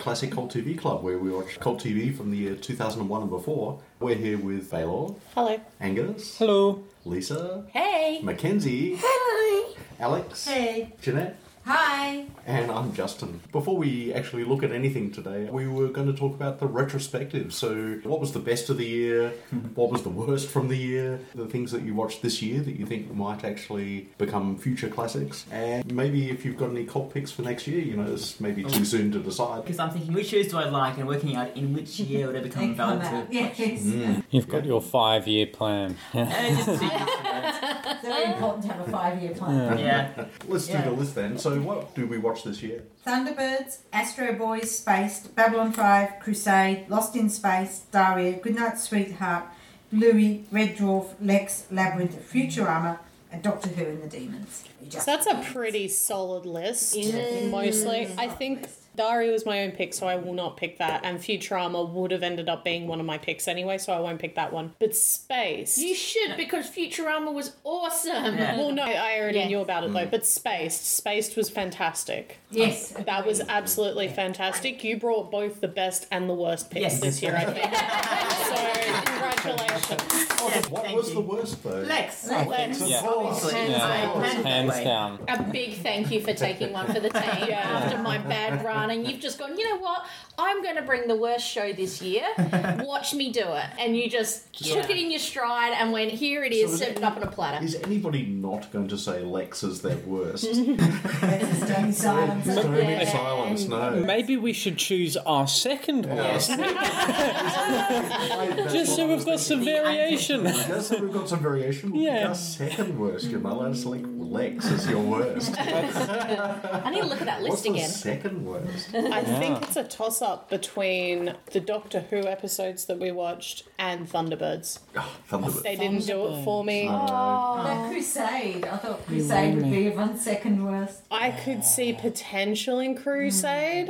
Classic Cult TV Club, where we watch Cult TV from the year 2001 and before. We're here with Baylor. Hello. Angus. Hello. Lisa. Hey. Mackenzie. Hi. Alex. Hey. Jeanette. Hi. And I'm Justin. Before we actually look at anything today, we were going to talk about the retrospective. So, what was the best of the year? What was the worst from the year? The things that you watched this year that you think might actually become future classics? And maybe if you've got any cult picks for next year, you know, it's maybe too soon to decide. Because I'm thinking, which shows do I like, and working out in which year would I become valid to... Yes. You've got your 5-year plan. Just It's very important to have a 5-year plan. yeah. Let's do the list then. So, what do we watch this year? Thunderbirds, Astro Boys, Spaced, Babylon 5, Crusade, Lost in Space, Daria, Goodnight Sweetheart, Bluey, Red Dwarf, Lex, Labyrinth, Futurama, and Doctor Who and the Demons. So that's a pretty solid list, mostly. I think Daria was my own pick, so I will not pick that. And Futurama would have ended up being one of my picks anyway, so I won't pick that one. But Space. You should, because Futurama was awesome. Yeah. Well, no, I already Yeah. knew about it though. But Spaced was fantastic. Yes. That was absolutely fantastic. You brought both the best and the worst picks Yes. this year, I think. So, congratulations. What thank was you. the worst, though? Lex. Lex. Of Yeah. course. Obviously. Yeah. I planned it that Hands way. down. A big thank you for taking one for the team after my bad run. And you've just gone, you know what? I'm going to bring the worst show this year. Watch me do it. And you just took it in your stride and went, here it is, So served up on a platter. Is anybody not going to say Lex is their worst? Stone Silence. Stony silence, no. Maybe we should choose our second worst. Just so we've got some variation. Just so we've got some variation. We'll Yeah. pick our second worst. You're not allowed to select Lex as your worst. I need to look at that What's list the again. second worst? I think it's a toss-up between the Doctor Who episodes that we watched and Thunderbirds. Oh, Thunderbird. They didn't do it for me. That Crusade. I thought Crusade would be everyone's second worst. I could see potential in Crusade.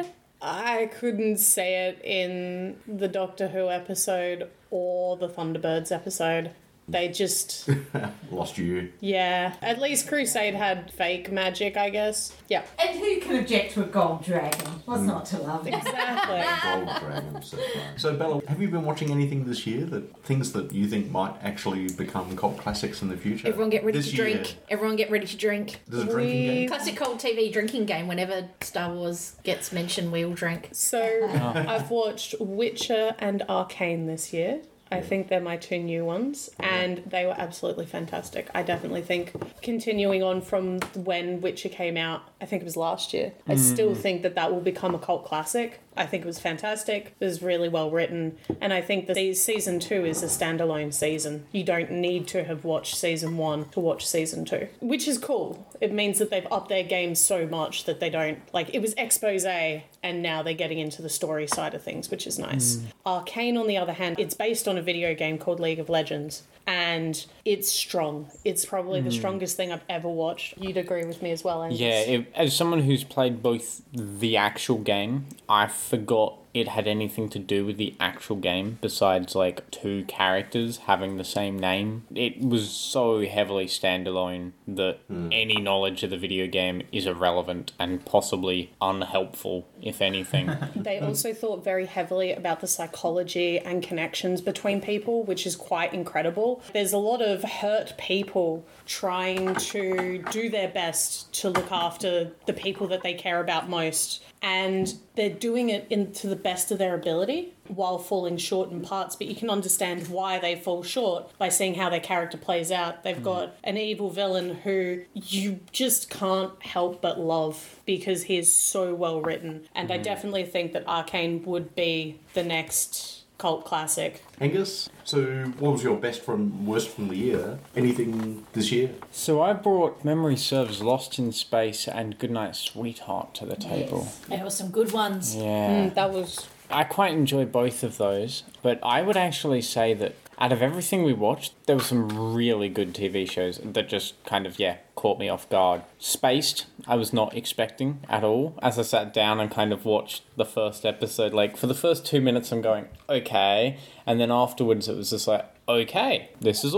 I couldn't see it in the Doctor Who episode or the Thunderbirds episode. They just, Lost you. yeah. At least Crusade had fake magic, I guess. Yeah, And who can object to a gold dragon? What's not to love? exactly. Gold Dragon. So, Bella, have you been watching anything this year things that you think might actually become cult classics in the future? Everyone get ready This to year, drink. Everyone get ready to drink. There's a drinking game. Classic Cold TV drinking game. Whenever Star Wars gets mentioned, we all drink. So I've watched Witcher and Arcane this year. I think they're my two new ones, and they were absolutely fantastic. I definitely think continuing on from when Witcher came out, I think it was last year, I still think that will become a cult classic. I think it was fantastic. It was really well written, and I think that season 2 is a standalone season. You don't need to have watched season 1 to watch season 2, which is cool. It means that they've upped their game so much that they don't, like, it was expose, and now they're getting into the story side of things, which is nice. Arcane, on the other hand, it's based on a video game called League of Legends, and it's strong. It's probably the strongest thing I've ever watched. You'd agree with me as well, Angus. Yeah, as someone who's played both the actual game, I forgot it had anything to do with the actual game besides like 2 characters having the same name. It was so heavily standalone that any knowledge of the video game is irrelevant and possibly unhelpful, if anything. They also thought very heavily about the psychology and connections between people, which is quite incredible. There's a lot of hurt people trying to do their best to look after the people that they care about most, and they're doing it to the best of their ability while falling short in parts, but you can understand why they fall short by seeing how their character plays out. They've got an evil villain who you just can't help but love because he is so well written, and I definitely think that Arcane would be the next cult classic. Angus, so what was your worst from the year? Anything this year? So I brought Memory Serves, Lost in Space and Goodnight Sweetheart to the table. There were some good ones. Yeah. That was... I quite enjoy both of those, but I would actually say that out of everything we watched, there were some really good TV shows that just kind of, caught me off guard. Spaced, I was not expecting at all. As I sat down and kind of watched the first episode, like, for the first 2 minutes I'm going, okay, and then afterwards it was just like, okay, this is awesome.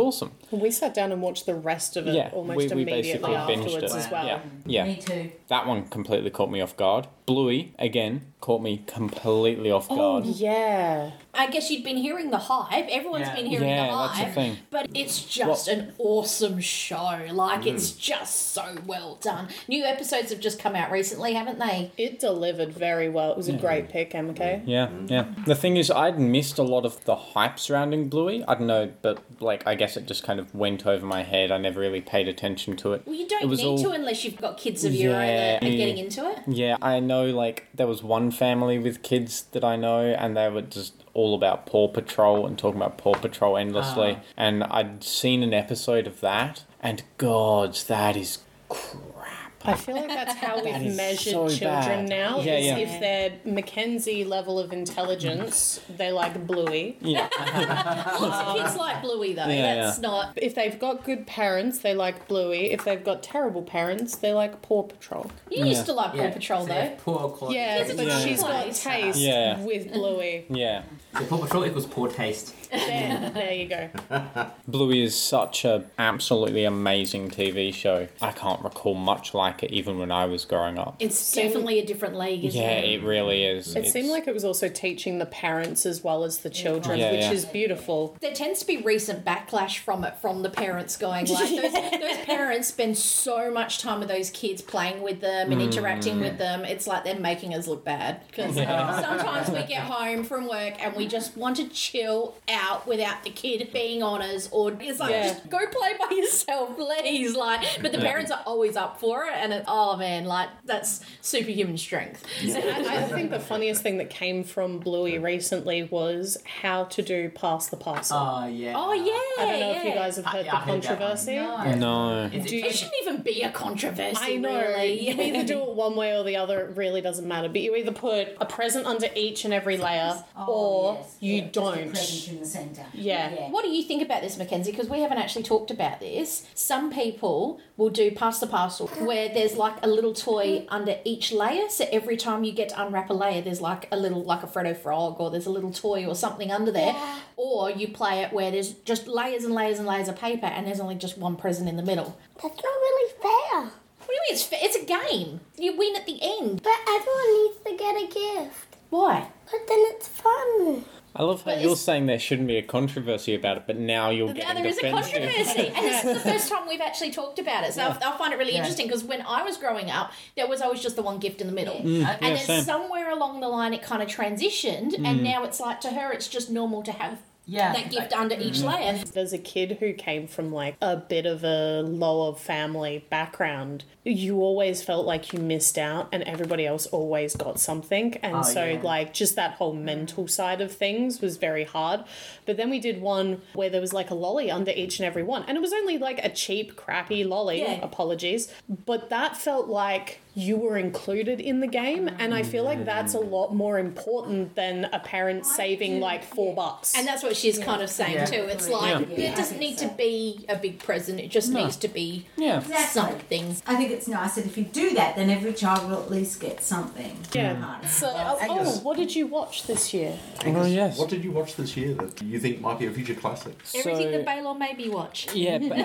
We sat down and watched the rest of it almost we immediately basically binged afterwards it. as well. Yeah. Me too. That one completely caught me off guard. Bluey, again, caught me completely off Oh, guard. yeah. I guess you'd been hearing the hype. Everyone's been hearing the that's the hype. thing. But it's just an awesome show. Like, it's just so well done. New episodes have just come out recently, haven't they? It delivered very well. It was a great pick, MK. Yeah. The thing is, I'd missed a lot of the hype surrounding Bluey. I don't know, but like, I guess it just kind of went over my head. I never really paid attention to it. Well, you It don't was need all- to unless you've got kids of your own that are getting into it. Yeah, I know, like, there was one family with kids that I know, and they were just all about Paw Patrol and talking about Paw Patrol endlessly. And I'd seen an episode of that, and God, that is crap. I feel like that's how That we've is measured so children bad. now. Yeah, is yeah. if they're Mackenzie level of intelligence, they like Bluey. Yeah. Lots of kids like Bluey, though. Yeah, That's not... If they've got good parents, they like Bluey. If they've got terrible parents, they like Paw Patrol. You used to like Paw Patrol, so though. Poor quality. Yeah, Because but it's she's got nice. taste Yeah. with Bluey. Yeah. So Paw Patrol equals poor taste. There you go. Bluey is such a absolutely amazing TV show. I can't recall much like it even when I was growing up. It's definitely a different league, isn't Yeah, it? it really is. It seemed like it was also teaching the parents as well as the children, Yeah, which yeah. is beautiful. There tends to be recent backlash from it, from the parents going, like, those parents spend so much time with those kids playing with them and interacting with them. It's like they're making us look bad. Because sometimes we get home from work and we just want to chill out without the kid being on us, or it's like, just go play by yourself, please. Like, but the parents are always up for it, and oh man, like, that's superhuman strength. I think the funniest thing that came from Bluey recently was how to do pass the parcel. Oh, yeah. Oh yeah, I don't know if you guys have heard Yeah, the I heard that one. controversy. No. It shouldn't even be a controversy. I know. Really. You either do it one way or the other. It really doesn't matter. But you either put a present under each and every layer, or yes, you yeah, just a don't. present in the centre. Yeah. What do you think about this, Mackenzie? Because we haven't actually talked about this. Some people will do pass the parcel where there's like a little toy under each layer. So every time you get to unwrap a layer, there's like a little, like a Freddo Frog, or there's a little toy or something under there. Or you play it where there's just layers and layers and layers of paper and there's only just one present in the middle. That's not really fair. What do you mean? It's a game. You win at the end. But everyone needs to get a gift. Why? But then it's fun. I love how But you're it's- saying there shouldn't be a controversy about it, but now you're Now getting there is a defensive. controversy, and this is the first time we've actually talked about it. So I find it really interesting because when I was growing up, there was always just the one gift in the middle, and then same. somewhere along the line it kind of transitioned, and now it's like to her it's just normal to have Yeah. that gift under each layer. There's a kid who came from like a bit of a lower family background. You always felt like you missed out and everybody else always got something. And like just that whole mental side of things was very hard. But then we did one where there was like a lolly under each and every one. And it was only like a cheap, crappy lolly. Yeah. Apologies. But that felt like you were included in the game. And I feel like that's a lot more important than a parent saving like $4. And that's what she's kind of saying too. It's like Yeah. it doesn't need to be a big present; it just needs to be Yeah. something. I think it's nice that if you do that, then every child will at least get something. Yeah. So, what did you watch this year? Oh, yes. What did you watch this year that you think might be a future classic? Everything that Baylor made me watch. Yeah, but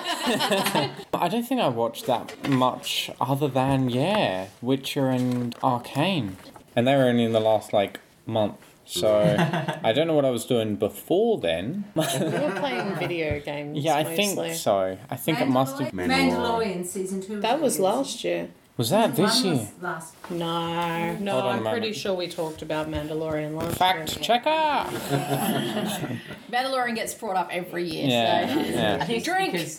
I don't think I watched that much other than, Witcher and Arcane. And they were only in the last, like, month. So I don't know what I was doing before then. We were playing video games. Yeah, I mostly. think so. I think it must have... Mandalorian season 2. That was last year. Was that this One was year? last. No, Hold on a I'm pretty moment. sure we talked about Mandalorian last Fact year. checker! Mandalorian gets brought up every year. Yeah, So. yeah. I think it's Drink. because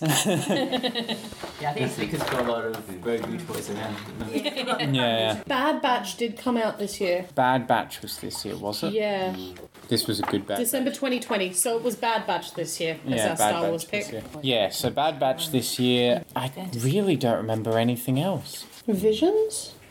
I think it's because it's got a lot of very good toys around. Yeah. Bad Batch did come out this year. Bad Batch was this year, was it? Yeah, This was a good Bad December Batch. 2020. So it was Bad Batch this year as Yeah, our Bad Star Batch Wars this pick. year. Yeah, so Bad Batch this year. I really don't remember anything else. Visions?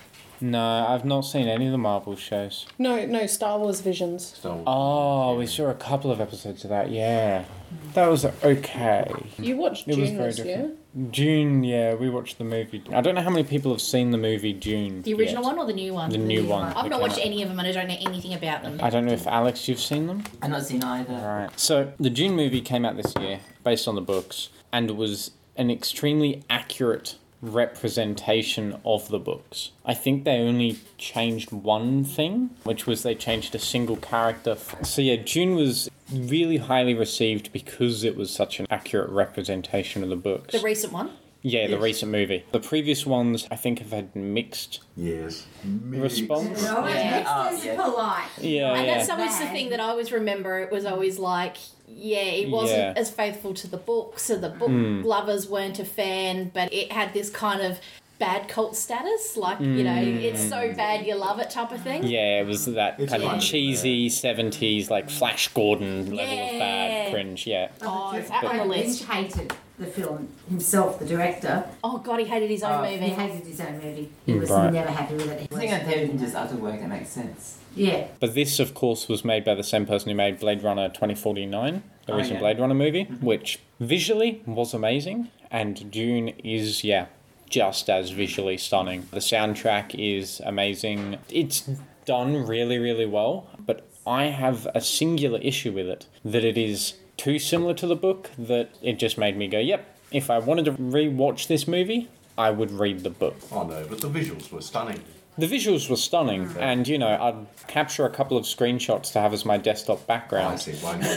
No, I've not seen any of the Marvel shows. No, Star Wars Visions. So, Oh, we saw a couple of episodes of that, yeah. That was okay. You watched It was June very this year? June, yeah, we watched the movie. I don't know how many people have seen the movie June. The original yet. one or the new one? The new one. I've that not came watched out. any of them and I don't know anything about them. I don't know if Alex, you've seen them? I've not seen either. Right. So the June movie came out this year, based on the books, and was an extremely accurate representation of the books. I think they only changed one thing, which was they changed a single character. So yeah, June was really highly received because it was such an accurate representation of the books. The recent one? Yeah, the Yes. recent movie. The previous ones, I think, have had mixed yes. response. No, Yeah. it's Yeah. polite. Yeah, And yeah. that's always the thing that I always remember. It was always like, yeah, it wasn't Yeah. as faithful to the book, so the book lovers weren't a fan, but it had this kind of bad cult status, like, you know, it's so bad you love it type of thing. Yeah, it was that It's kind of like- cheesy 70s, like Flash Gordon level of Yeah. bad cringe, yeah. Oh, it's up on the Lynch list. hated the film himself, the director. Oh, God, he hated his own He movie. hated his own movie. He was Right. never happy with it. I think on television just after work, that makes sense. Yeah. But this, of course, was made by the same person who made Blade Runner 2049, the Oh, recent yeah. Blade Runner movie, which visually was amazing, and Dune is, yeah, just as visually stunning. The soundtrack is amazing. It's done really, really well, but I have a singular issue with it, that it is too similar to the book, that it just made me go, yep, if I wanted to re-watch this movie, I would read the book. Oh no, but the visuals were stunning. The visuals were stunning, and, you know, I'd capture a couple of screenshots to have as my desktop I background. see. Why not?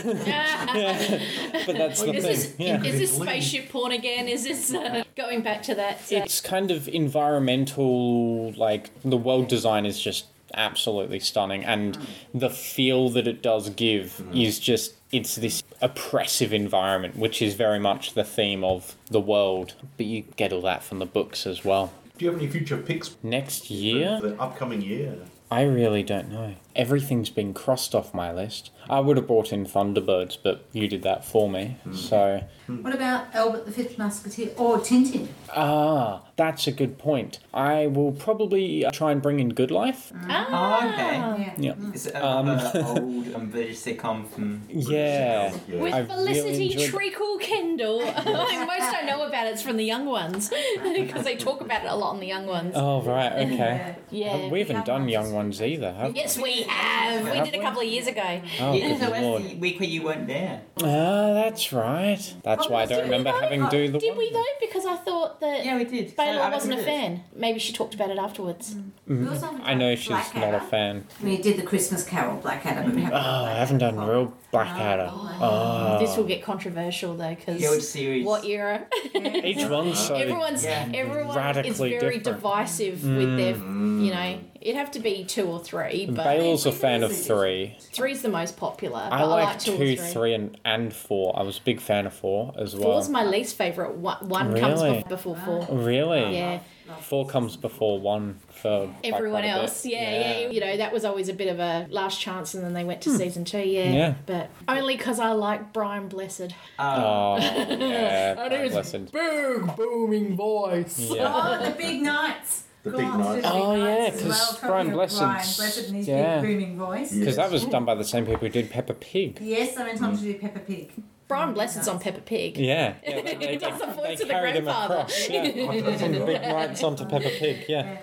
But that's the Is thing. this, Yeah. is this spaceship porn again? Is this going back to that? It's kind of environmental, like, the world design is just absolutely stunning, and the feel that it does give is just, it's this oppressive environment, which is very much the theme of the world. But you get all that from the books as well. Do you have any future picks Next year? for the upcoming year? I really don't know. Everything's been crossed off my list. I would have brought in Thunderbirds, but you did that for me. So, What about Albert the Fifth Musketeer or Tintin? that's a good point. I will probably try and bring in Good Life. Oh, okay. Yeah. Yeah. It's another old British sitcom from... Yeah. Yeah. With I really Felicity enjoyed- Treacle Kendall. Most I know about it's from the young ones because they talk about it a lot in the young ones. Oh, right, okay. Yeah. We haven't done Young Ones either, have we? Yes, we have. We did a couple of years ago. Oh, Yeah, good so lord. that's the week where you weren't there. Ah, that's right. That's why I don't Did we remember though? having do the Did one. we though? Because I thought that Yeah, we did. Baylor wasn't a fan. Maybe she talked about it afterwards. We also haven't I know done she's not a Blackadder. fan. We did the Christmas Carol, Blackadder, but we haven't Oh, done I haven't done Blackadder. real Blackadder. Oh. This will get controversial though, because Yeah, which series? what era? Each one's so... Everyone radically is very different. divisive with their, you know. It'd have to be 2 or 3, but Bale's a fan of 3. 3's the most popular. But I like 2 2, or 3. 3, and 4. I was a big fan of 4 as well. 4's my least favourite. One comes Really? before 4. Really? Yeah. 4 comes before 1 for by Everyone quite a bit. else, yeah. You know, that was always a bit of a last chance, and then they went to season 2, yeah. Yeah. But only because I like Brian Blessed. Oh, yeah. Blessed. Big booming voice. Yeah. Oh, the Big Nights. The Big Nights. Oh, yeah, as 'cause well. Brian Talking of Blessed's- Brian Blessed and his yeah. big booming voice. Yeah. Because that was done by the same people who did Peppa Pig. Yes, I went on to do Peppa Pig. Brian Blessed's on Peppa Pig. Yeah. He does the voice of the carried him grandfather. across. Yeah. From Big Nights onto Peppa Pig, yeah.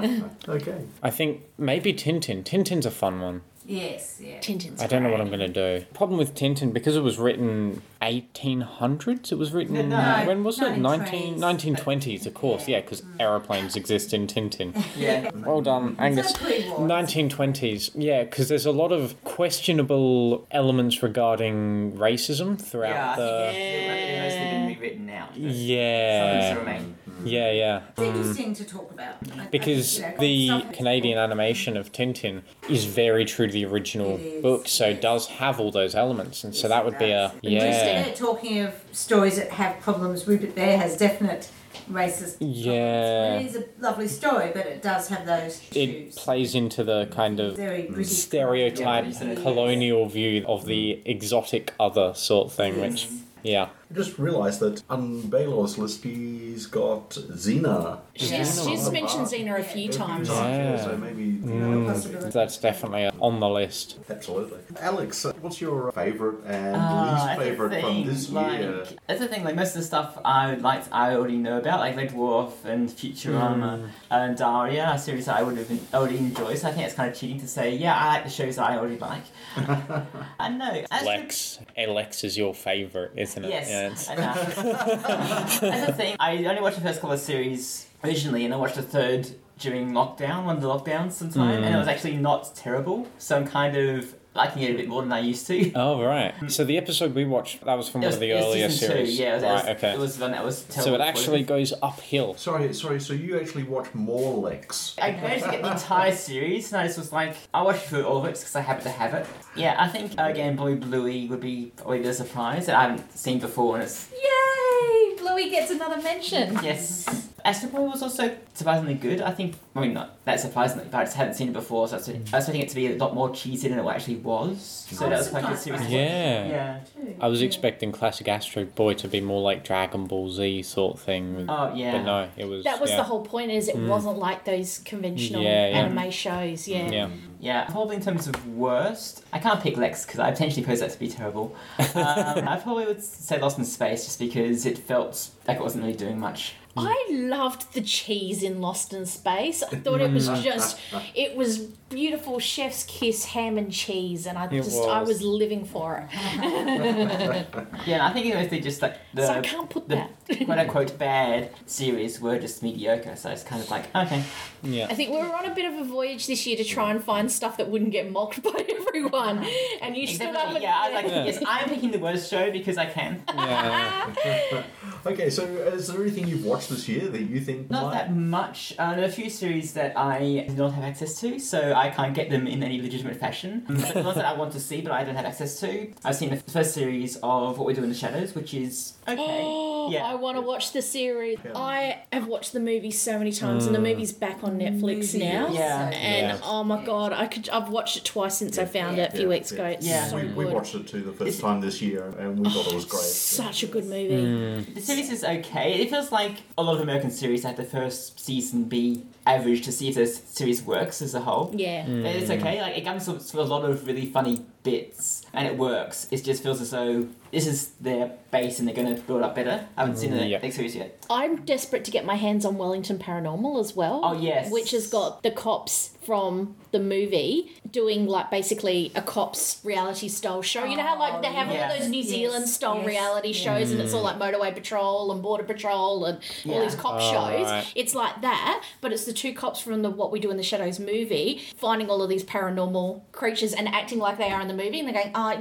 Okay. I think maybe Tintin. Tintin's a fun one. Yes, yeah. Tintin's I don't know what great. I'm going to do. Problem with Tintin, because it was written 1800s, it was written... No, when was it? 1920s. 1920s, of course. Yeah, because aeroplanes exist in Tintin. Yeah. Well done, Angus. So pre-war. 1920s, yeah, because there's a lot of questionable elements regarding racism Yeah, I throughout think the... they've mostly been rewritten now. Some Yeah, remain. yeah. It's interesting to talk about. Because You know, the stuff that's Canadian animation of Tintin is very true to the original It is, book, so it yes. does have all those elements, and so Yes, that it would be a... does. Yeah. Just talking of stories that have problems, Rupert Bear has definite racist Yeah. problems. It is a lovely story, but it does have those It issues. plays into the kind of Very British stereotype Yeah, colonial view of the exotic other sort of thing, which, yeah. I just realised that on Baylor's list he's got Xena. She's mentioned Xena a few times. Yeah, so maybe That's definitely on the list. absolutely. Alex, what's your favourite and least favourite from this year? That's the thing, like most of the stuff I already know about, like Red Dwarf and Futurama and Daria, a series that I would enjoy, so I think it's kind of cheating to say, yeah, I like the shows that I already like. I know. Lex is your favourite, isn't it? Yes. I know. That's the thing, I only watched the first couple of series originally, and I watched the third during lockdown, one of the lockdowns sometime, and it was actually not terrible, so I'm kind of liking it a bit more than I used to. Oh, right. So the episode we watched, that was from one of the earlier season series. 2, yeah. Right, okay. It was one that was terrible. So it actually goes uphill. Sorry, so you actually watch more Lex? I managed to get the entire series, and I just was like, I'll watch through all of it because I happen to have it. Yeah, I think, again, Bluey would be probably the surprise that I haven't seen before, and it's... Yay! Bluey gets another mention. Yes. Astro Boy was also surprisingly good. I think, I mean, not that surprisingly, but I just hadn't seen it before, so I was expecting it to be a lot more cheesy than it actually was. So that was quite a good series. Yeah. I was expecting classic Astro Boy to be more like Dragon Ball Z sort of thing. Oh, yeah. But no, it was... That was the whole point, is it wasn't like those conventional anime shows, Yeah, probably in terms of worst, I can't pick Lex because I potentially pose that to be terrible. I probably would say Lost in Space just because it felt like it wasn't really doing much. I loved the cheese in Lost in Space. I thought it was it was beautiful chef's kiss ham and cheese, and I was living for it. Yeah, I think it was just like so I can't put that. quote unquote bad series were just mediocre, so it's kind of like, okay. Yeah. I think we were on a bit of a voyage this year to try and find stuff that wouldn't get mocked by everyone, and you stood up and I was like, yes, I'm picking the worst show because I can. Yeah. Okay, so is there anything you've watched this year that you think Not that much. There are a few series that I do not have access to, so I can't get them in any legitimate fashion. But the ones that I want to see but I don't have access to, I've seen the first series of What We Do in the Shadows, which is okay. I want to watch the series. I have watched the movie so many times, and the movie's back on Netflix now. Yeah. And oh my god, I've watched it twice since I found it a few weeks ago. It's so we good. watched it too the first time this year, and we thought it was great. Such a good movie. The series is okay. It feels like a lot of American series had the first season be average to see if the series works as a whole. Yeah. But it's okay. Like, it comes with a lot of really funny bits, and it works. It just feels as though this is their base and they're going to build up better. I haven't seen the next series yet. I'm desperate to get my hands on Wellington Paranormal as well. Oh, yes. Which has got the cops from the movie doing like basically a cops reality style show. You know how like they have all those New Zealand style reality shows and it's all like Motorway Patrol and Border Patrol and all these cop shows. Right. It's like that, but it's the two cops from the What We Do in the Shadows movie finding all of these paranormal creatures and acting like they are in the movie, and they're going, no,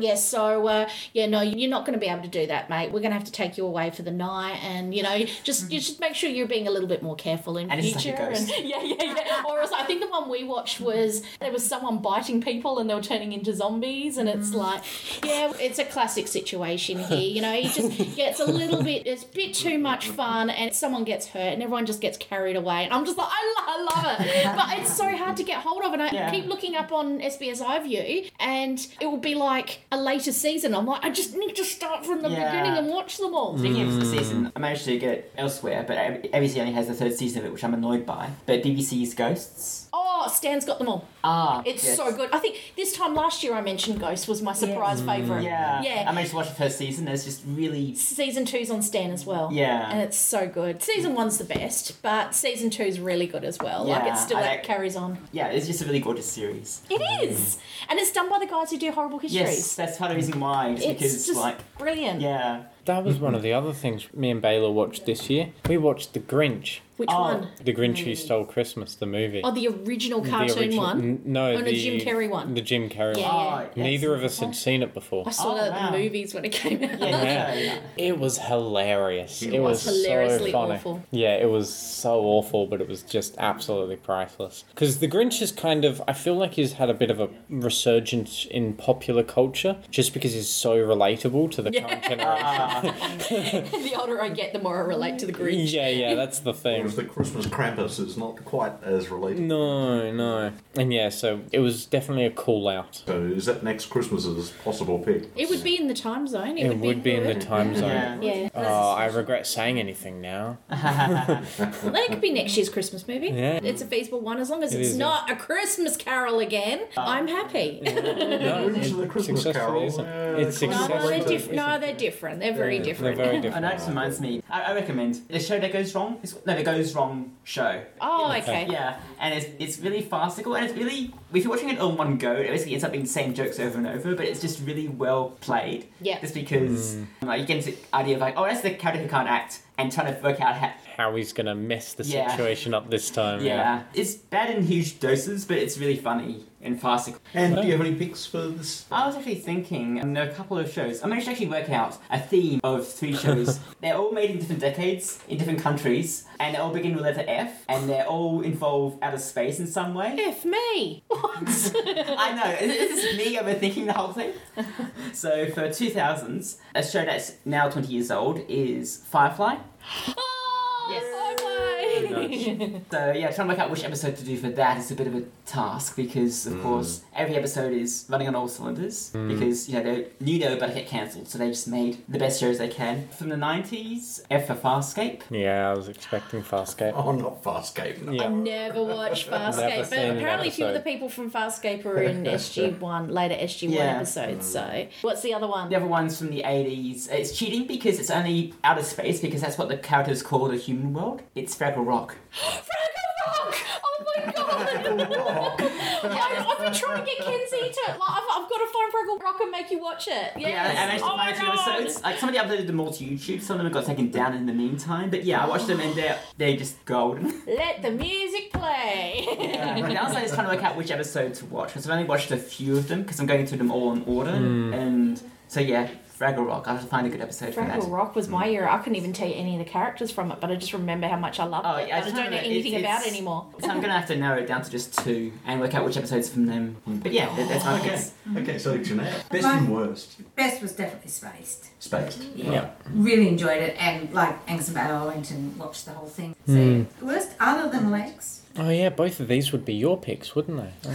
you're not going to be able to do that, mate. We're going to have to take you away for the night, and you just make sure you're being a little bit more careful in future. Like a ghost. And or else I think the one we watched was there was someone biting people and they were turning into zombies, and it's like, it's a classic situation here. It just gets a little bit, it's a bit too much fun, and someone gets hurt and everyone just gets carried away, and I'm just like, I love it, but it's so hard to get hold of, and I keep looking up on SBS iView, and it will be like a later season. I'm like, I just need to start from the beginning and watch them all. Speaking of the season, I managed to get it elsewhere, but ABC only has the third season of it, which I'm annoyed by. But BBC's Ghosts. Oh, Stan's got them all. It's so good. I think this time last year I mentioned Ghost was my surprise favourite. Yeah. I managed to watch the first season. It's just really... Season 2's on Stan as well. Yeah. And it's so good. Season 1's the best, but Season 2's really good as well. Yeah, like, it still carries on. Yeah, it's just a really gorgeous series. It is! And it's done by the guys who do Horrible Histories. Yes, that's part of the reason why. It's just brilliant. Yeah. That was one of the other things me and Baylor watched this year. We watched The Grinch. Which one? The Grinch Who Stole Christmas, the movie. Oh, the original cartoon one? No, the Jim Carrey one. The Jim Carrey one. Neither of us had seen it before. I saw that at the movies when it came out. Yeah. It was hilarious. It was hilariously so funny. awful. Yeah, it was so awful, but it was just absolutely priceless. Because The Grinch is kind of, I feel like he's had a bit of a resurgence in popular culture just because he's so relatable to the current generation. The older I get, the more I relate to the Grinch. Yeah, that's the thing. Whereas the Christmas Krampus is not quite as related. No. And yeah, so it was definitely a call out. So is that next Christmas's possible pick? It would be in the time zone. It would be in the good. time zone. Yeah. Yeah. Oh, I regret saying anything now. Well, it could be next year's Christmas movie. Yeah. It's a feasible one as long as It it's is, not a Christmas Carol again. I'm happy. No, Grinch and the Christmas successfully Carol. isn't. Yeah, It's kind of No, successful. they're, related. they're different. They're very different. They're very And different. that just reminds me, I recommend the show that goes wrong. The Goes Wrong show. Oh, okay. Yeah, and it's really farcical, and it's really, if you're watching it all in one go, it basically ends up being the same jokes over and over, but it's just really well played. Yeah. Just because like, you get into the idea of like, oh, that's the character who can't act, and trying to work out How he's gonna mess the Yeah. situation up this time. yeah. It's bad in huge doses, but it's really funny and farcical. And do you have any picks for this? I was actually thinking, there are a couple of shows. I managed to actually work out a theme of 3 shows. They're all made in different decades, in different countries, and they all begin with the letter F, and they're all involve outer space in some way. F me. What? I know, is this me overthinking the whole thing? So for 2000s, a show that's now 20 years old is Firefly. Oh, Yes. bye-bye. So yeah, trying to work out which episode to do for that is a bit of a task because, of course, every episode is running on all cylinders because they knew they were about to get cancelled, so they just made the best shows they can. From the 90s, F for Farscape. Yeah, I was expecting Farscape. Oh, not Farscape. No. Yeah. I never watched Never Farscape, seen but an apparently a few of the episode. people from Farscape are in SG1, later SG1 Yeah. episodes, so... What's the other one? The other one's from the 80s. It's cheating because it's only outer space because that's what the characters call the human world. It's Fraggle Rock. Fraggle Rock! Oh my god! I've been trying to get Kenzie to... Like, I've got to find Fraggle Rock and make you watch it. Yes. Yeah, I managed to Oh my find 2 God. episodes. Like, somebody uploaded them all to YouTube. Some of them got taken down in the meantime. But yeah, I watched them and they're just golden. Let the music play. Yeah, but now I'm just trying to work out which episode to watch because I've only watched a few of them because I'm going through them all in order. And so yeah, Fraggle Rock. I'll have to find a good episode for that. Fraggle Rock was my era. I couldn't even tell you any of the characters from it, but I just remember how much I loved Oh, it. yeah, I I just don't know remember anything it's- about it anymore. So I'm going to have to narrow it down to just 2 and work out which episodes from them. But yeah, that's my Okay. guess. Okay, so Jeanette. Best and worst. Best was definitely Spaced. Spaced. Yeah. Really enjoyed it, and like Angus and Battle, I went and watched the whole thing. So, worst other than Lex. Oh yeah, both of these would be your picks, wouldn't they?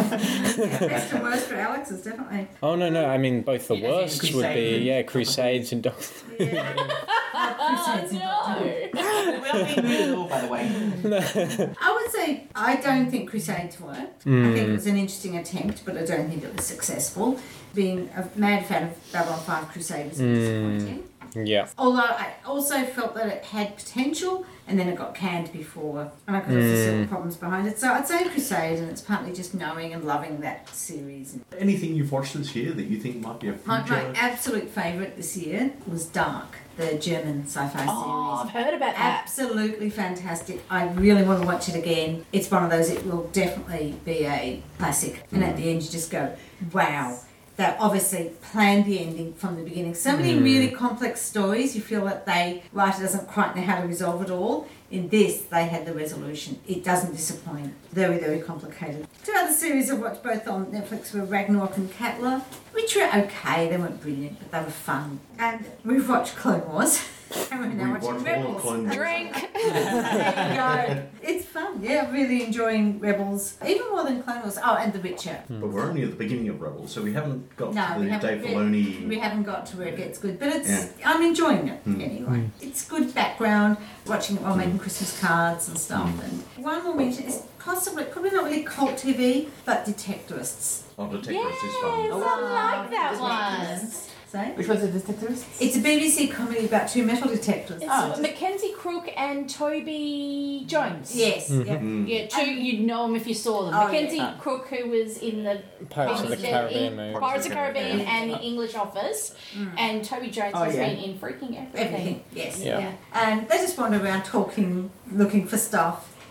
Best and worst for Alex is definitely. Oh no, I mean both the Yeah, worsts would be Crusade. Crusades and Yeah. Crusades and Doctor Who. We're not being rude at all, by the way. I would say I don't think Crusades worked. I think it was an interesting attempt, but I don't think it was successful. Being a mad fan of Babylon 5, Crusade was disappointing. Yeah. Although I also felt that it had potential, and then it got canned before, and I could also see the problems behind it. So I'd say Crusade, and it's partly just knowing and loving that series. Anything you've watched this year that you think might be a My future? absolute favourite this year was Dark, the German sci-fi Oh, I've series. heard about that. Absolutely fantastic. I really want to watch it again. It's one of those, it will definitely be a classic. And at the end you just go, wow. They obviously planned the ending from the beginning. So many really complex stories, you feel that the writer doesn't quite know how to resolve it all. In this, they had the resolution. It doesn't disappoint. Very, very complicated. 2 other series I watched both on Netflix were Ragnarok and Katla, which were okay. They weren't brilliant, but they were fun. And we've watched Clone Wars. And we're now We've watching watched all of Rebels. Clone Wars. Drink. There you go. It's fun. Yeah, really enjoying Rebels. Even more than Clone Wars. Oh, and The Witcher. But we're only at the beginning of Rebels, so we haven't got No, to we the haven't. Dave Filoni. We haven't got to where it gets good, but it's. I'm enjoying it anyway. It's good background. Watching it while making Christmas cards and stuff. And one more mention is possibly, probably not really cult TV, but Detectorists. Oh, Detectorist Yes, is fun. I like that one. Detectorists. So Which one's the Detectorists? it's a BBC comedy about 2 metal detectors. It's Mackenzie Crook and Toby Jones. Yes. Yep. Yeah, you'd know them if you saw them. Oh, Mackenzie yeah. Crook, who was in the Pirates of the Caribbean movie. Pirates of the Caribbean and the English Office, and Toby Jones Oh, has yeah. been in freaking everything. Everything. Yes. Yeah. And they just wander around talking, looking for stuff.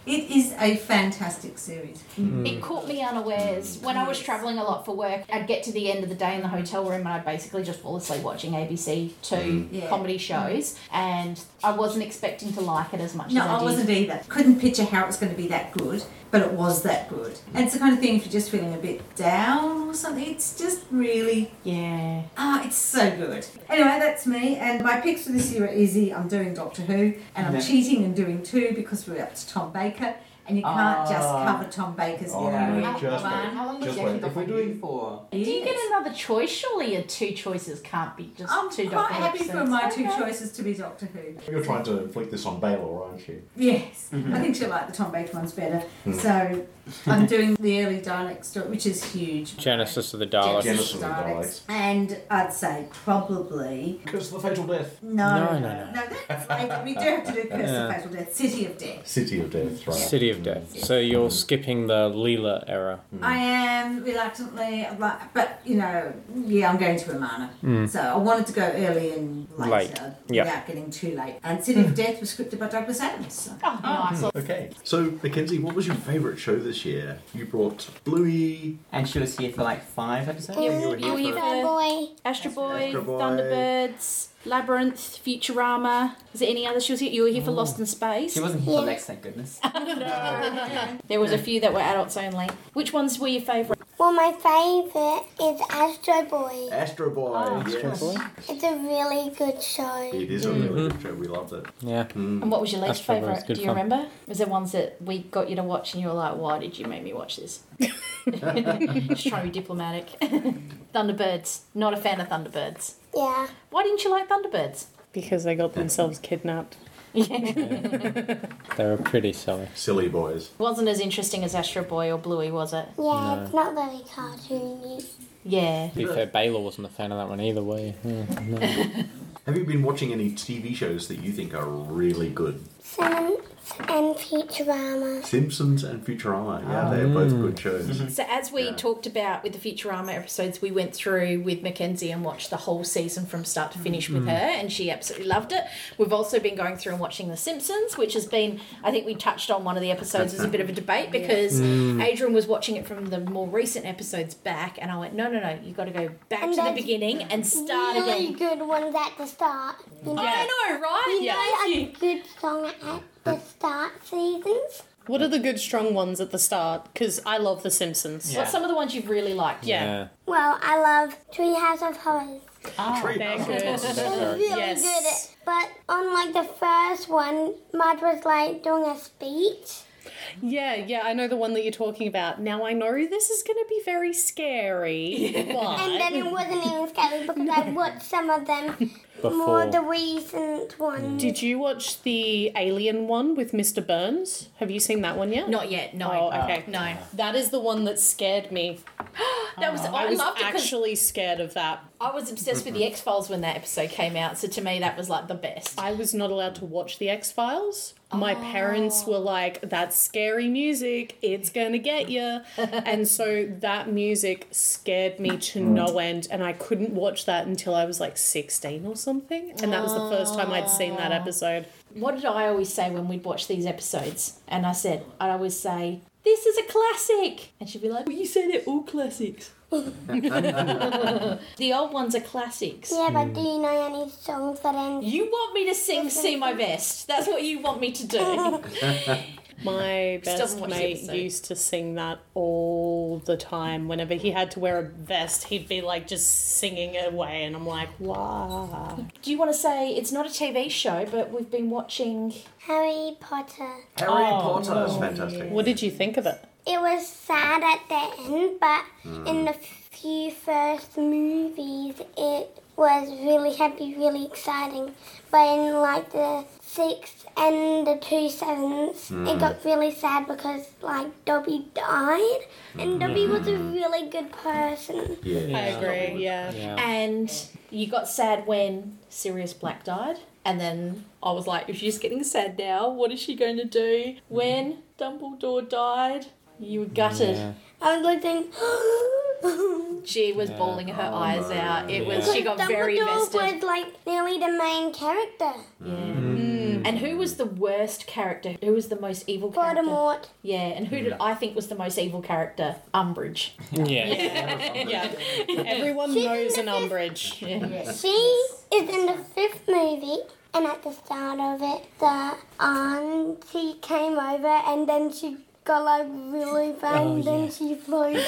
It is a fantastic series. It caught me unawares. When I was travelling a lot for work, I'd get to the end of the day in the hotel room and I'd basically just fall asleep watching ABC 2 Yeah. comedy shows, and I wasn't expecting to like it as much No, as I I did. wasn't either. Couldn't picture how it was going to be that good, but it was that good. And it's the kind of thing if you're just feeling a bit down or something, it's just really, Yeah. it's so good. Anyway, that's me. And my picks for this year are easy. I'm doing Doctor Who, and I'm Yeah. cheating and doing 2 because we're up to Tom Baker. And you can't just cover Tom Baker's every How, week. Just wait. how long was Just Jackie wait. If Doctor we're Who doing- for? Do you get another choice? Surely your 2 choices can't be just I'm 2 quite Doctor Who happy for episodes. my 2 Okay. choices to be Doctor Who. You're trying to flick this on Baylor, aren't you? Yes, I think she'll like the Tom Baker ones better. So I'm doing the early Dalek story, which is huge. Genesis of the Daleks. Genesis of the Daleks. And I'd say probably Because of the Fatal Death. No. that's later. We do have to do Curse of Fatal Death, City of Death. City of Death, right? City of Death. So you're skipping the Leela era. I am reluctantly, but I'm going to Romana. So I wanted to go early and later Late. Yep. without getting too late. And City of Death was scripted by Douglas Adams. So. Oh, nice. Okay. So, Mackenzie, what was your favourite show this year? You brought Bluey. And she was here for like 5 episodes? Yeah, you were You were here Astro for Boy. Astro Boy, Astro Boy. Thunderbirds, Labyrinth, Futurama. Is there any other she was here? You were here for Lost in Space. She wasn't here for Yeah. Lex, thank goodness. There was a few that were adults only. Which ones were your favourite? Well, my favourite is Astro Boy. Astro Boy. Astro yes. Boy. It's a really good show. It is a really good show. We loved it. Yeah. And what was your least Astro Boy's favourite? good Do you fun. remember? Was there ones that we got you to watch and you were like, why did you make me watch this? Just trying to be diplomatic. Thunderbirds. Not a fan of Thunderbirds. Yeah. Why didn't you like Thunderbirds? Because they got themselves kidnapped. They were pretty silly. Silly boys. Wasn't as interesting as Astro Boy or Bluey, was it? Yeah, it's not very cartoony. Yeah. To be fair, Baylor wasn't a fan of that one either, were you? Yeah, no. Have you been watching any TV shows that you think are really good? Simpsons and Futurama. Simpsons and Futurama. Yeah, they're both good shows. So as we Yeah. talked about with the Futurama episodes, we went through with Mackenzie and watched the whole season from start to finish with her, and she absolutely loved it. We've also been going through and watching The Simpsons, which has been, I think we touched on one of the episodes as a bit of a debate because Adrian was watching it from the more recent episodes back, and I went, no, you got to go back And to the that's beginning and start Really again. good ones at the start. You know, I know, right? you know a good song at the start seasons? What are the good, strong ones at the start? Because I love The Simpsons. Yeah. What's some of the ones you've really liked? Yeah. Well, I love Treehouse of Horrors. They're good. They're really Yes. good at, but on like the first one, Mud was like doing a speech. Yeah, I know the one that you're talking about. Now I know this is going to be very scary, And then but it wasn't even scary because I watched some of them more Before. the recent ones. did you watch the Alien one with Mr. Burns? Have you seen that one yet? Not yet, no. Oh, okay. No. That is the one that scared me. That was, I I was loved it because actually scared of that. I was obsessed with the X-Files when that episode came out, so to me that was like the best. I was not allowed to watch the X-Files. My parents were like, that's scary music, it's gonna get you. And so that music scared me to no end, and I couldn't watch that until I was like 16 or something. And that was the first time I'd seen that episode. What did I always say when we'd watch these episodes? And I'd always say, this is a classic. And she'd be like, well, you say they're all classics. The old ones are classics. Yeah, but do you know any songs that end? You want me to sing See My Best. That's what you want me to do. My Still best haven't watched the mate episode. used to sing that all the time. Whenever he had to wear a vest, he'd be like just singing it away, and I'm like, wow. Do you want to say, it's not a TV show, but we've been watching... Harry Potter. Harry Potter is fantastic. What did you think of it? It was sad at the end, but in the few first movies, it was really happy, really exciting. But in like the 6th and the 2 7s, it got really sad because like Dobby died, and Dobby was a really good person. Yeah. I agree, yeah. And you got sad when Sirius Black died. And then I was like, if she's getting sad now, what is she going to do when Dumbledore died? You were gutted. Yeah. I was like saying, She was bawling her eyes out. It was. Yeah. She got very Dumbledore invested. was like nearly the main character. Yeah. And And who was the worst character? Who was the most evil character? Voldemort. Yeah, and who did I think was the most evil character? Umbridge. Yeah. Everyone knows an Umbridge. Yeah. She is in the 5th movie, and at the start of it, the auntie came over, and then she got like really bad, and then she flew.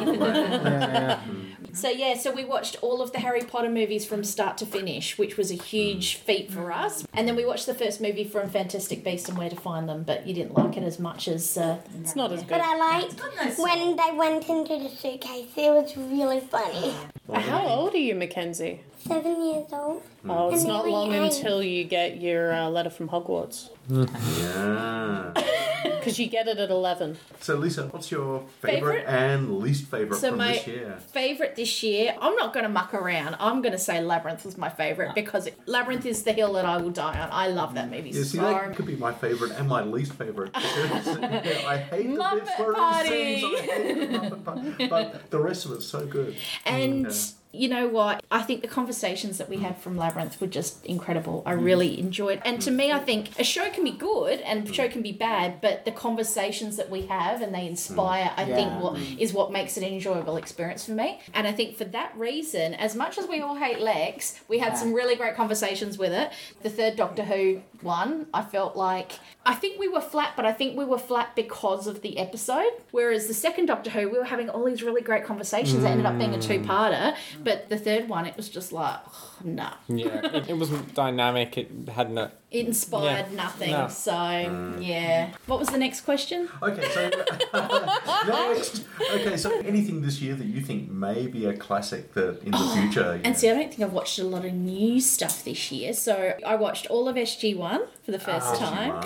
So we watched all of the Harry Potter movies from start to finish, which was a huge feat for us. And then we watched the first movie from Fantastic Beasts and Where to Find Them, but you didn't like it as much as... It's not as good. But I liked when they went into the suitcase. It was really funny. How old are you, Mackenzie? 7 years old. Oh, it's not long Nearly 8. until you get your letter from Hogwarts. Yeah. Because you get it at 11. So, Lisa, what's your favourite and least favourite So from my this year? favourite this year, I'm not going to muck around. I'm going to say Labyrinth was my favourite because Labyrinth is the hill that I will die on. I love that movie Yeah, see, so that could be my favourite and my least favourite. Because, I hate the Muppet bits where Party. he sings. I hate the Muppet Party. But the rest of it's so good. And Yeah. you know what? I think the conversations that we had from Labyrinth were just incredible. I really enjoyed. And to me, I think a show can be good and a show can be bad, but the conversations that we have and they inspire, I think, what makes it an enjoyable experience for me. And I think for that reason, as much as we all hate Lex, we had some really great conversations with it. The third Doctor Who one, I felt like, I think we were flat, but I think we were flat because of the episode. Whereas the second Doctor Who, we were having all these really great conversations that ended up being a two-parter. But the third one, it was just like, oh, no. Yeah, it wasn't dynamic. It had no. It inspired nothing. No. So, yeah. What was the next question? Okay, so next. Okay, so anything this year that you think may be a classic that in the future? And see, I don't think I've watched a lot of new stuff this year. So I watched all of SG1 for the first time.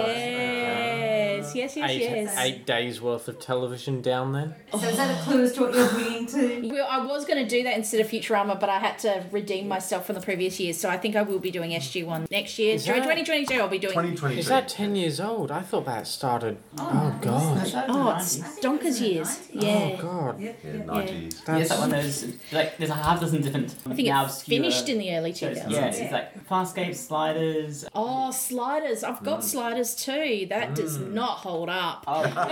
Yes. 8 days worth of television down then. So is that a clue as to what you're bringing to? Well, I was going to do that instead of Futurama, but I had to redeem myself from the previous years. So I think I will be doing SG1 next year. Is During that- 2022, I'll be doing... 2023. Is that 10 years old? I thought that started. Oh, God. Oh, it's Donkers years. Yeah. Oh, God. Yeah, 90s. Yeah, it's like one of those, like, there's a half dozen different. I think now it obscure finished in the early shows. 2000s. Yeah, it's like Farscape, Sliders. Oh, Sliders. I've got Sliders too. That does not hold up.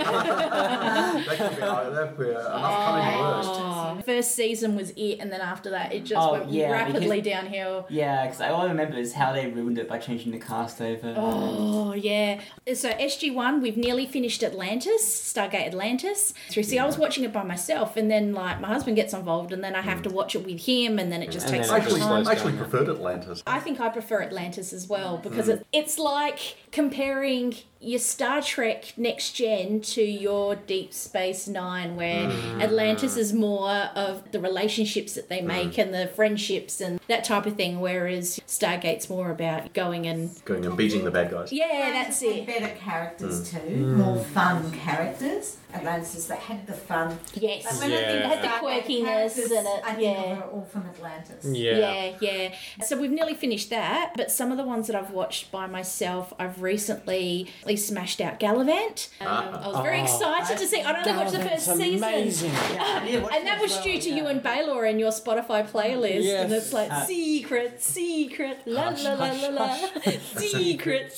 That could be an upcoming worst. Oh, first season was it, and then after that, it just went rapidly downhill. Yeah, because all I remember is how they ruined it by changing the cast over. Oh, yeah. So SG1, we've nearly finished Atlantis, Stargate Atlantis. See, I was watching it by myself, and then, like, my husband gets involved, and then I have to watch it with him, and then it just And takes then some it just time. slows I actually down. preferred Atlantis. I think I prefer Atlantis as well because it's like comparing your Star Trek Next Gen to your Deep Space Nine, where Atlantis is more of the relationships that they make and the friendships and that type of thing, whereas Stargate's more about going and beating the bad guys. yeah, that's it. Better characters too, more fun characters. Atlantis that had the fun. Yes, But when I think Yeah. Had the Stargate quirkiness characters, in it, I think yeah. of her all from Atlantis. Yeah. So we've nearly finished that, but some of the ones that I've watched by myself, I've recently smashed out Gallivant. I was very excited to see. I'd only watched the first season. Amazing. And that was due to you and Baylor in your Spotify playlist. Yes. And it's like, secret, la la la la la. Secret.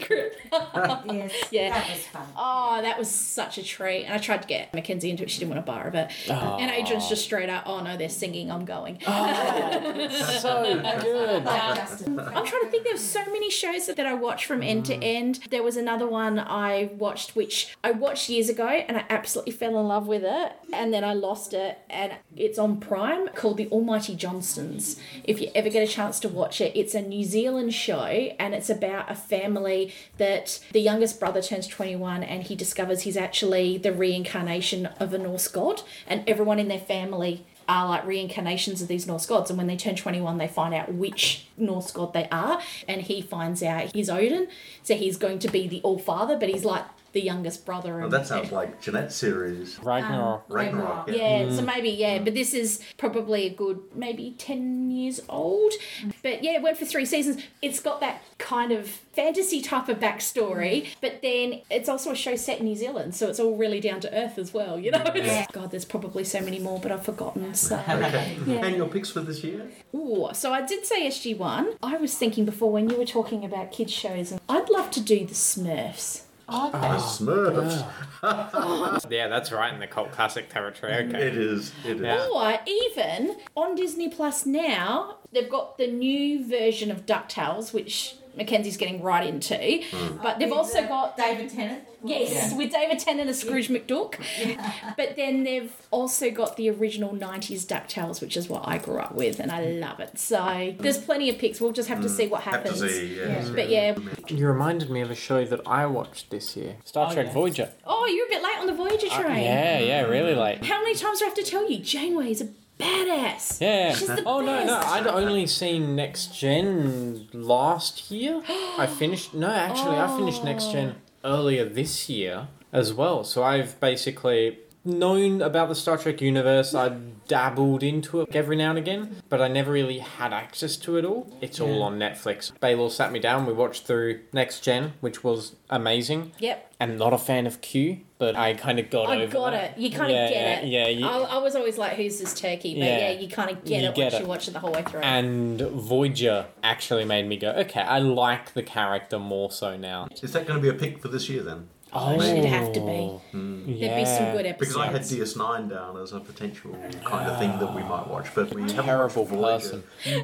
Yes, Yeah. that was fun. Oh, that was such a treat. And I tried to get Mackenzie into it. She didn't want to borrow it. And Adrian's just straight up, oh no, they're singing, I'm going. So good. I'm trying to think. There's so many shows that I watch from end to end. There was another one I watched, which I watched years ago, and I absolutely fell in love with it, and then I lost it, and it's on Prime, called The Almighty Johnstons. If you ever get a chance to watch it, it's a New Zealand show, and it's about a family that the youngest brother turns 21, and he discovers he's actually the reincarnation of a Norse god, and everyone in their family are like reincarnations of these Norse gods, and when they turn 21 they find out which Norse god they are, and he finds out he's Odin, so he's going to be the All-Father, but he's like the youngest brother. Oh, And that sounds like Jeanette's series. Ragnarok. Ragnarok. yeah, so maybe, but this is probably a good, maybe 10 years old. But yeah, it went for 3 seasons. It's got that kind of fantasy type of backstory, but then it's also a show set in New Zealand, so it's all really down to earth as well, you know? God, there's probably so many more, but I've forgotten, so... Okay. Yeah. And your picks for this year? Ooh, so I did say SG1. I was thinking before when you were talking about kids shows, I'd love to do the Smurfs. Smurfs. Yeah, that's right in the cult classic territory. Okay. It is. Yeah. Or even on Disney Plus now, they've got the new version of DuckTales, which Mackenzie's getting right into. But they've also got David Tennant. Yes, with David Tennant as Scrooge McDuck. But then they've also got the original 90s DuckTales, which is what I grew up with, and I love it. So there's plenty of picks. We'll just have to see what Have to happens. see, yes. But yeah. You reminded me of a show that I watched this year. Star Trek Voyager. Oh, you're a bit late on the Voyager train. Yeah, really late. How many times do I have to tell you? Janeway is a badass. Yeah. She's the No, best. I'd only seen Next Gen last year. I finished Next Gen earlier this year as well. So I've basically known about the Star Trek universe. I dabbled into it every now and again, but I never really had access to it all. It's all on Netflix. Baylor sat me down. We watched through Next Gen, which was amazing. Yep. I'm not a fan of Q, but I kind of got over I got that. it. You kind of get it. Yeah. I was always like, who's this turkey? But yeah, you kind of get You it get once it. you watch it the whole way through. And Voyager actually made me go, okay, I like the character more so now. Is that going to be a pick for this year then? Oh, It'd have to be. There'd be some good episodes. Because I had DS9 down as a potential kind of thing that we might watch, but we haven't Terrible watched Voyager. person. You've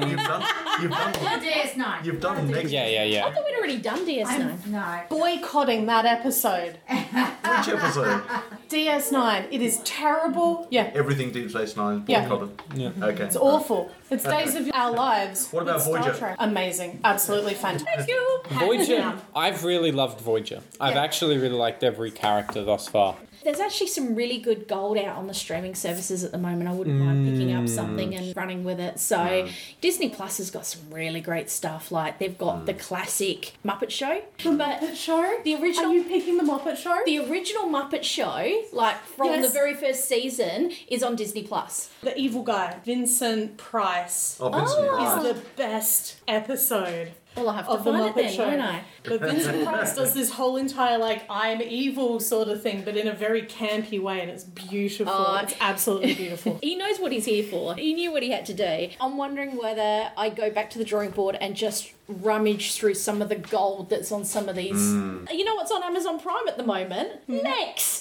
done DS9. You've done next. Yeah. I thought we'd already done DS9. No. Boycotting that episode. Which episode? DS9. It is terrible. Yeah. Everything Deep Space Nine. Yeah. Boycotted. Yeah. Okay. It's awful. It's Days of Our Lives. What about with Star Voyager? Trek. Amazing. Absolutely fantastic. Thank you. Voyager, I've really loved Voyager. I've actually really liked every character thus far. There's actually some really good gold out on the streaming services at the moment. I wouldn't mind picking up something and running with it. So Disney Plus has got some really great stuff. Like they've got the classic Muppet Show. Muppet Show? The original... Are you picking the Muppet Show? The original Muppet Show, like from Yes. the very first season, is on Disney Plus. The evil guy, Vincent Price, Oh, Vincent is Price. the best episode. Well, I have to Of the find it Muppet then, Show. won't I? But Vincent Price does this whole entire, like, I'm evil sort of thing, but in a very campy way, and it's beautiful. Oh, It's absolutely beautiful. He knows what he's here for. He knew what he had to do. I'm wondering whether I go back to the drawing board and just rummage through some of the gold that's on some of these. You know what's on Amazon Prime at the moment? Lex!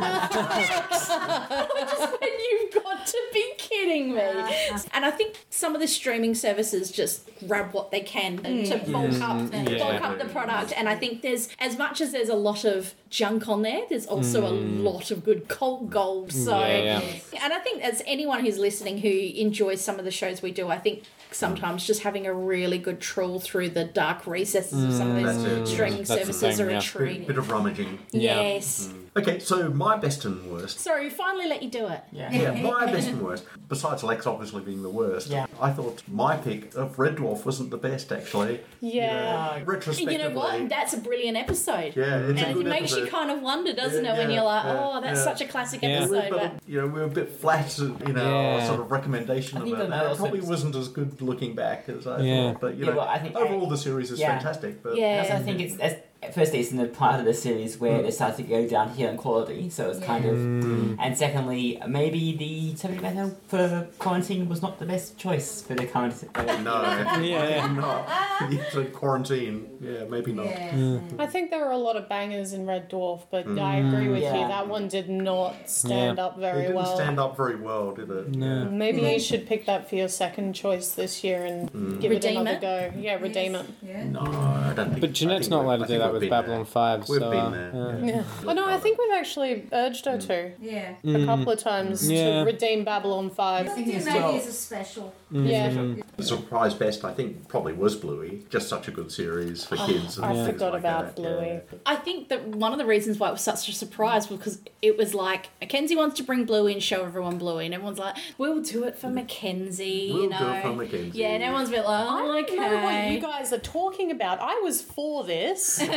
I just went, you've got to be kidding me. And I think some of the streaming services just grab what they can to bulk up the product. And I think there's, as much as there's a lot of junk on there, there's also a lot of good cold gold. So, Yeah. and I think as anyone who's listening who enjoys some of the shows we do, I think sometimes just having a really good trawl through the dark recesses of some of That's those it. streaming That's the services thing, are yeah. a treat. Bit of rummaging. Yeah. Yes. Okay, so my best and worst. Sorry, we finally let you do it. Yeah, my best and worst. Besides Lex obviously being the worst, Yeah. I thought my pick of Red Dwarf wasn't the best actually. Yeah. You know, retrospectively. You know what? That's a brilliant episode. Yeah, it's a And good it makes episode. you kind of wonder, doesn't Yeah, it, when yeah, you're like, yeah, oh, that's yeah. such a classic Yeah. episode. But, But we were a bit flat in our Yeah. sort of recommendation I of think it. that And it also- probably wasn't as good looking back as I Yeah. thought. But you Yeah, know, well, I think- overall the series is Yeah. fantastic. But Yeah. Also, I think it's firstly it's in the part of the series where they start to go downhill in quality, so it's kind of. And secondly, maybe the subject matter for quarantine was not the best choice for the current. no, Yeah. not. So quarantine, yeah, maybe not. I think there were a lot of bangers in Red Dwarf, but I agree with you. Yeah. That one did not stand up It very didn't well. stand up very well, did it? No. Maybe you should pick that for your second choice this year and give it Redeem another it? go. Yeah, redeem it. Yeah. No, I don't think. But Jeanette's not allowed to do that with Babylon 5. We've so, been there. Yeah. Oh no, I think we've actually urged her to Yeah. a couple of times Yeah. to redeem Babylon 5. I think maybe as a special. Yeah. The surprise best, I think, probably was Bluey. Just such a good series for kids. And I things forgot like about that. Bluey. Yeah. I think that one of the reasons why it was such a surprise was because it was like Mackenzie wants to bring Bluey and show everyone Bluey, and everyone's like, "We'll do it for Mackenzie," We'll you do know. it for Mackenzie. Yeah, and everyone's a bit like, I "Oh, don't know what you okay." guys are talking about. I was for this.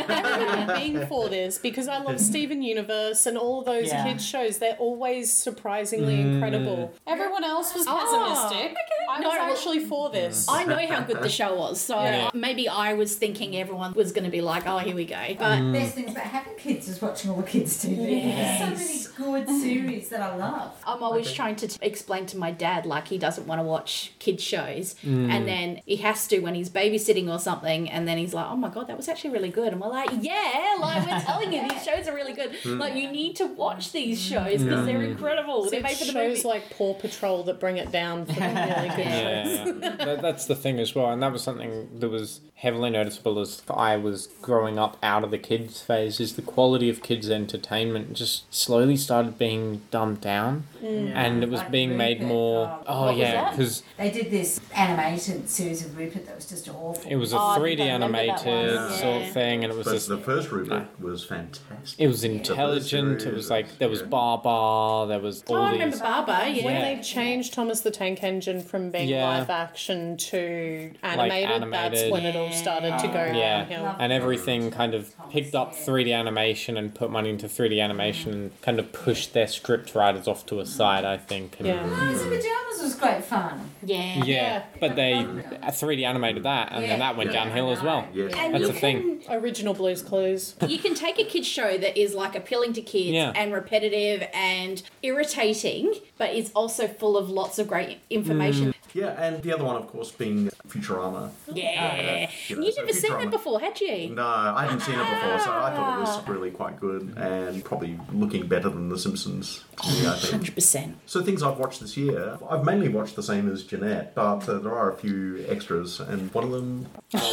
remember being for this because I love Steven Universe and all those Yeah. kids shows. They're always surprisingly incredible. Everyone else was pessimistic. okay. I No, was well, actually for this. I know how good the show was, so Yeah. maybe I was thinking everyone was going to be like, oh, here we go. But Best things about having kids is watching all the kids TV. There's so many good series that I love. I'm always trying to explain to my dad, like, he doesn't want to watch kids' shows. And then he has to when he's babysitting or something. And then he's like, oh my God, that was actually really good. And we're like, yeah, like, we're telling you, these shows are really good. Like, you need to watch these shows because they're incredible. They're made It's for the shows movie. like Paw Patrol that bring it down for the really good shows. That's the thing as well, and that was something that was heavily noticeable as I was growing up out of the kids phase. Is the quality of kids' entertainment just slowly started being dumbed down, and it was Like being made Rupert, more. Oh What was yeah, that? because They did this animated series of Rupert that was just awful. it was a Oh, I 3D think I remember that animated one. sort Yeah. of thing, and it was But just. the first Rupert was fantastic. It was intelligent. It series was like there was yeah. Baba. There was all Oh, I these. remember Baba, yeah. When Yeah. they changed Thomas the Tank Engine from being Yeah. live action to animated, that's animated. when it all started to go Yeah. downhill. And everything kind of picked up 3D animation and put money into 3D animation and kind of pushed their script writers off to a side, I think. And, Yeah. Rise of Pajamas was great fun. Yeah. Yeah, but they 3D animated that, and then that went downhill as well. Yeah. And That's you the thing. Original Blue's Clues. You can take a kid's show that is like appealing to kids Yeah. and repetitive and irritating, but it's also full of lots of great information. Yeah, and the other one, of course, being Futurama. Yeah. You know, You'd so never seen Futurama- that before, had you? No, I hadn't seen it before, so I thought it was really quite good and probably looking better than The Simpsons. Yeah, I think. 100%. So things I've watched this year, I've mainly watched the same as Jeanette, but there are a few extras, and one of them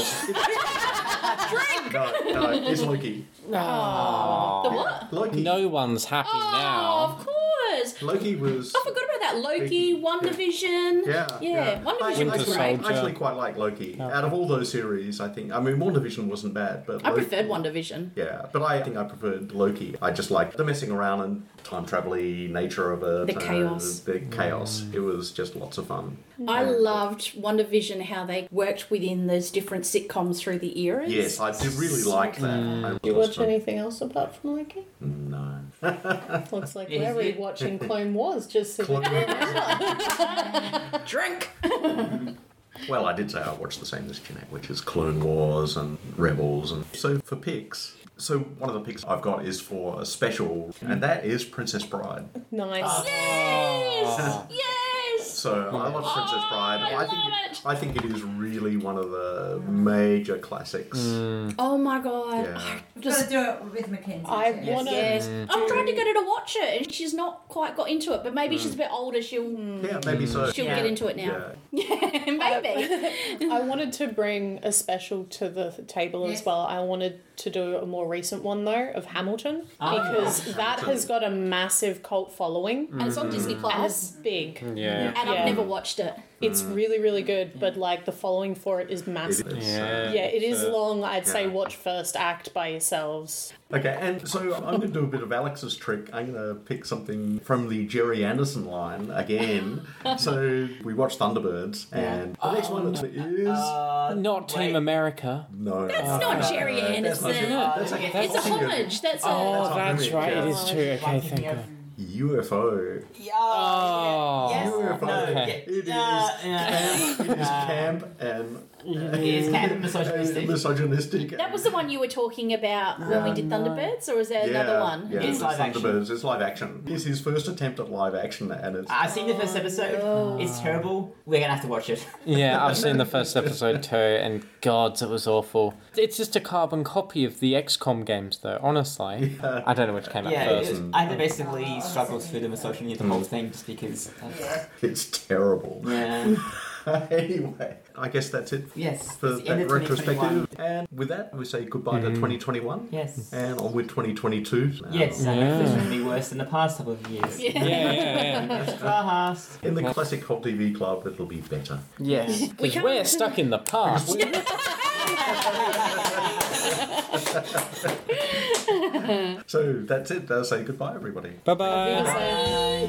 no, is Loki. The what? Loki. No one's happy Oh, now. of course. Loki was. I forgot about that. Loki, WandaVision. Yeah, Yeah. WandaVision Winter was great. Soldier. I actually quite like Loki. Out of all those series, I think. I mean, WandaVision wasn't bad, but I Loki- preferred WandaVision. Yeah, but I think I preferred Loki. I just liked the messing around and time travel-y nature of it. The chaos. The chaos. It was just lots of fun. I loved WandaVision, how they worked within those different sitcoms through the eras. Yes, I did really like that. Do you watch anything else apart from Loki? No. Looks like Is we're it? rewatching Clone Wars just so we Clone- can Drink. Well, I did say I watched the same as Jeanette, which is Clone Wars and Rebels. And so for picks, so one of the picks I've got is for a special, and that is Princess Bride. Nice. Yes. Yes. So I love Princess Bride. I love it. I think it is really one of the major classics. Oh my god. Yeah. We've got to do it with Mackenzie. I too. want to. Yes. I'm trying to get her to watch it, and she's not quite got into it. But maybe she's a bit older. She'll Yeah, maybe so. she'll Yeah. get into it now. Yeah. Maybe. I wanted to bring a special to the table as Yes. well. I wanted to do a more recent one though of Hamilton because that has got a massive cult following And it's on Disney and Plus, it's big. Yeah. and Yeah. I've never watched it. It's really really good, but like the following for it is It massive. is, Yeah. Yeah, it is So- long. I'd say Yeah. watch first act by yourselves. Okay, and so I'm going to do a bit of Alex's trick. I'm going to pick something from the Jerry Anderson line again. So we watched Thunderbirds, and the next one is Not Team America. no. That's not Jerry That's Anderson. not- that's Okay. that's It's a something homage. That's a. Oh, that's homage, right. yeah. It is true. Okay, thank you. UFO. Oh. Yes. UFO. No. Okay. It is Yeah. camp. It is camp and Is kind of misogynistic. misogynistic. That was the one you were talking about when we did Thunderbirds, or is there another one? Yeah, It's live action. Thunderbirds. It's live action. It's his first attempt at live action, and it's I've seen the first episode. It's terrible. We're gonna have to watch it. Yeah, I've seen the first episode too, and God, it was awful. It's just a carbon copy of the XCOM games, though. Honestly, I don't know which came out Yeah, first. I had to basically struggle through the misogyny of the whole thing just because. it's terrible. Yeah. Anyway, I guess that's it Yes. for it's the end that of 2021. retrospective. And with that, we say goodbye to 2021. Yes. And on with 2022. Yes, and Yeah. hopefully it's going to be worse than the past couple of years. Yeah. Fast. In the classic Hot TV Club, it'll be better. Yes, because we're stuck in the past. So that's it. Say goodbye, everybody. Bye bye. Bye.